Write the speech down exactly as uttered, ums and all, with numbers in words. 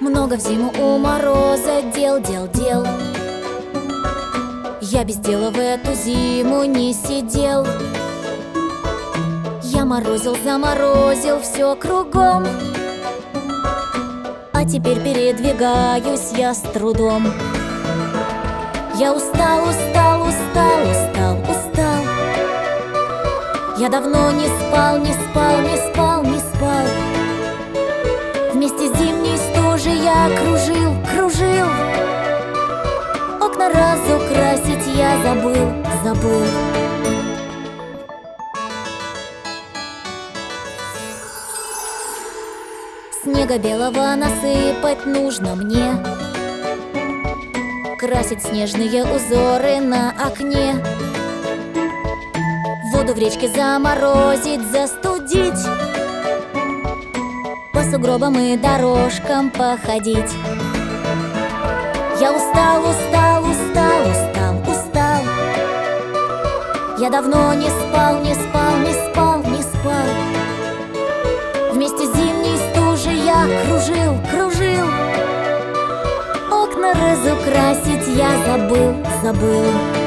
Много в зиму у мороза дел, дел, дел. Я без дела в эту зиму не сидел. Я морозил, заморозил все кругом, а теперь передвигаюсь я с трудом. Я устал, устал, устал, устал, устал. Я давно не спал, не спал, не спал, не спал. Вместе с зимней стужей я кружил, кружил. Окна разукрасить я забыл, забыл. Снега белого насыпать нужно мне, красить снежные узоры на окне, воду в речке заморозить, застудить, по сугробам и дорожкам походить. Я устал, устал, устал, устал, устал. Я давно не спал, не спал, не спал, не спал. Вместе с зимней стужей я кружил, кружил. Окна разукрасить я забыл, забыл.